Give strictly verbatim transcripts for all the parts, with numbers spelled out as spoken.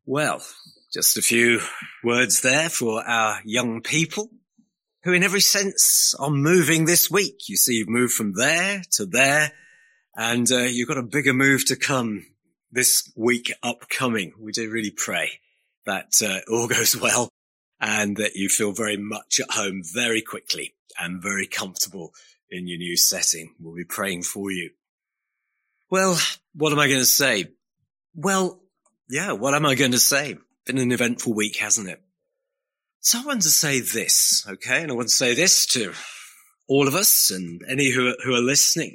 Well, just a few words there for our young people who in every sense are moving this week. You see, you've moved from there to there, and uh, you've got a bigger move to come this week upcoming. We do really pray that uh, all goes well and that you feel very much at home very quickly and very comfortable in your new setting. We'll be praying for you. Well, what am I going to say? Well, yeah, what am I going to say? Been an eventful week, hasn't it? So I want to say this, okay? And I want to say this to all of us and any who are, who are listening.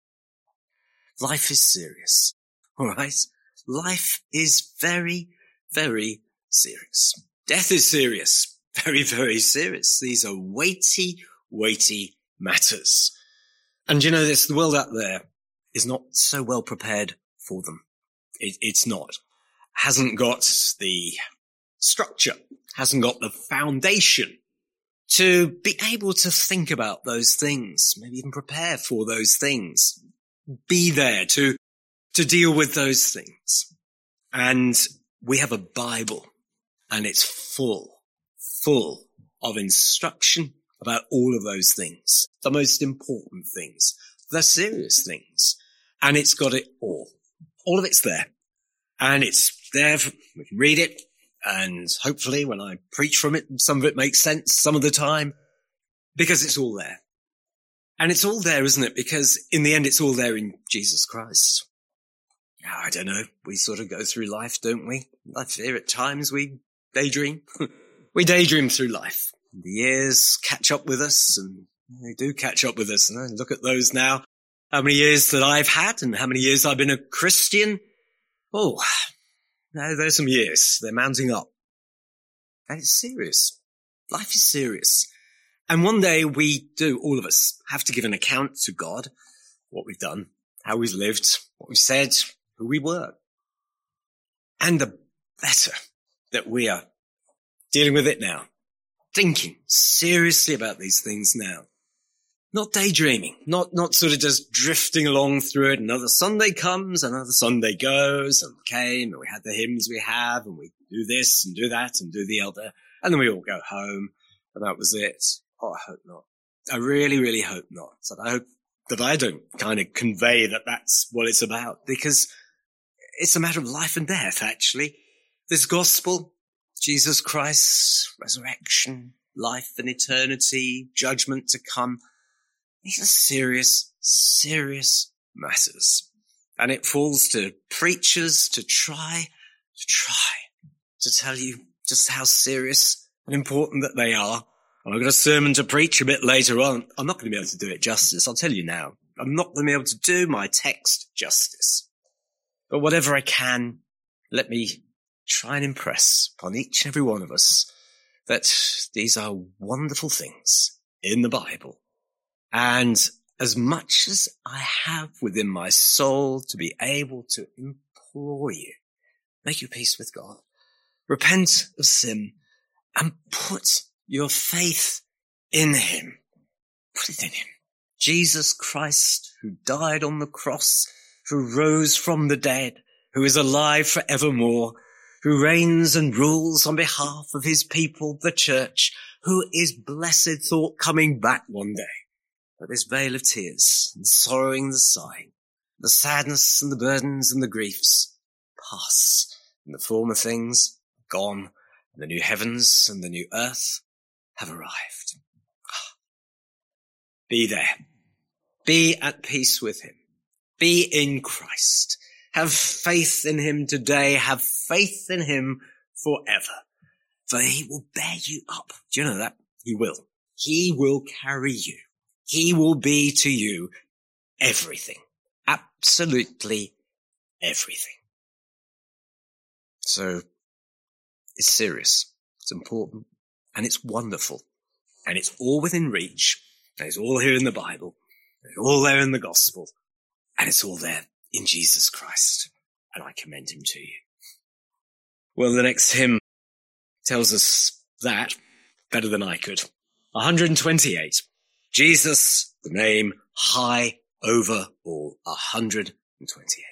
Life is serious, all right? Life is very, very serious. Death is serious, very, very serious. These are weighty, weighty matters. And you know this, the world out there is not so well prepared for them. It, it's not. Hasn't got the structure, hasn't got the foundation to be able to think about those things, maybe even prepare for those things, be there to, to deal with those things. And we have a Bible, and it's full, full of instruction about all of those things, the most important things, the serious things. And it's got it all. All of it's there. And it's there, for, we can read it, and hopefully when I preach from it, some of it makes sense some of the time, because it's all there. And it's all there, isn't it? Because in the end, it's all there in Jesus Christ. I don't know, we sort of go through life, don't we? I fear at times we daydream. We daydream through life. The years catch up with us, and they do catch up with us. And I look at those now, how many years that I've had and how many years I've been a Christian. Oh, no, there's some years. They're mounting up. And it's serious. Life is serious. And one day we do, all of us, have to give an account to God, what we've done, how we've lived, what we've said, who we were. And the better that we are dealing with it now, thinking seriously about these things now. Not daydreaming, not, not sort of just drifting along through it. Another Sunday comes, another Sunday goes, and came, and we had the hymns we have, and we do this and do that and do the other. And then we all go home, and that was it. Oh, I hope not. I really, really hope not. So I hope that I don't kind of convey that that's what it's about, because it's a matter of life and death, actually. This gospel, Jesus Christ's resurrection, life and eternity, judgment to come, these are serious, serious matters. And it falls to preachers to try, to try to tell you just how serious and important that they are. And I've got a sermon to preach a bit later on. I'm not going to be able to do it justice. I'll tell you now. I'm not going to be able to do my text justice. But whatever I can, let me try and impress upon each and every one of us that these are wonderful things in the Bible. And as much as I have within my soul to be able to implore you, make your peace with God, repent of sin, and put your faith in him. Put it in him. Jesus Christ, who died on the cross, who rose from the dead, who is alive forevermore, who reigns and rules on behalf of his people, the church, who is blessed thought coming back one day. But this veil of tears and sorrowing the sighing, the sadness and the burdens and the griefs pass, and the former things gone, and the new heavens and the new earth have arrived. Be there. Be at peace with him. Be in Christ. Have faith in him today. Have faith in him forever. For he will bear you up. Do you know that? He will. He will carry you. He will be to you everything. Absolutely everything. So it's serious. It's important. And it's wonderful. And it's all within reach. And it's all here in the Bible. It's all there in the gospel. And it's all there in Jesus Christ. And I commend him to you. Well, the next hymn tells us that better than I could. one hundred twenty-eight. Jesus, the name high over all. one hundred twenty-eight.